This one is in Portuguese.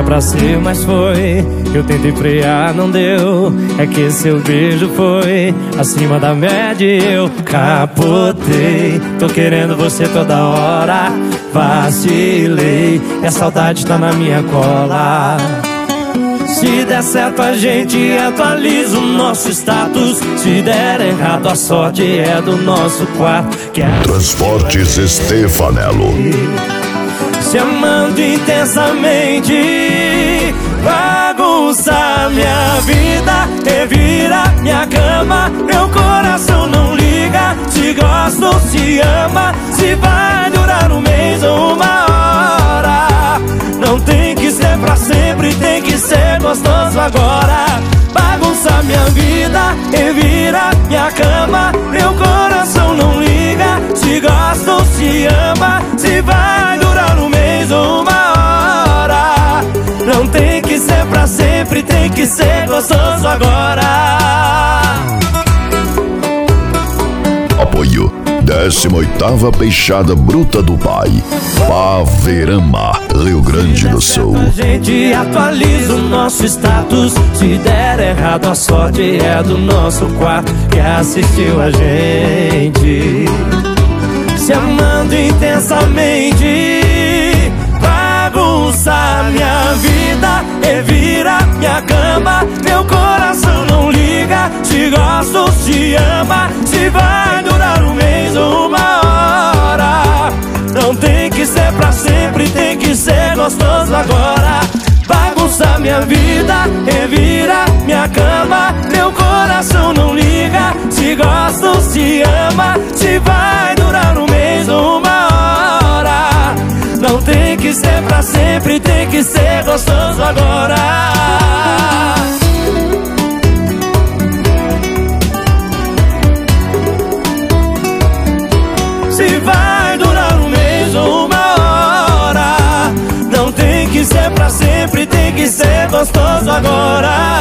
pra ser, mas foi. Eu tentei frear, não deu. É que seu beijo foi acima da média e eu capotei. Tô querendo você toda hora, vacilei. E a saudade tá na minha cola. Se der certo a gente atualiza o nosso status. Se der errado a sorte é do nosso quarto. Transportes Stefanello. Se amando intensamente, bagunça minha vida, revira minha cama. Meu coração não liga se gosta ou se ama, se vai durar um mês ou uma hora. Não tem que ser pra sempre, tem que ser gostoso agora. Bagunça minha vida, revira minha cama. Meu coração não liga se gosta ou se ama, se vai durar um mês ou uma hora. Não tem que ser pra sempre, tem que ser gostoso agora. Apoio 18ª Peixada Bruta do Pai, Paverama, Rio Grande do Sul. A gente atualiza o nosso status. Se der errado a sorte é do nosso quarto que assistiu a gente. Se amando intensamente, bagunça minha vida, revira minha cama. Meu coração não liga se gosta ou se ama, se vai durar um mês ou uma hora. Não tem que ser pra sempre, tem que ser gostoso agora. Bagunça minha vida, revira minha cama. Meu coração não liga se gosta ou se ama, se vai durar um mês ou uma hora. Não tem que ser pra sempre, tem que ser gostoso agora. Se vai durar um mês ou uma hora. Não tem que ser pra sempre, tem que ser gostoso agora.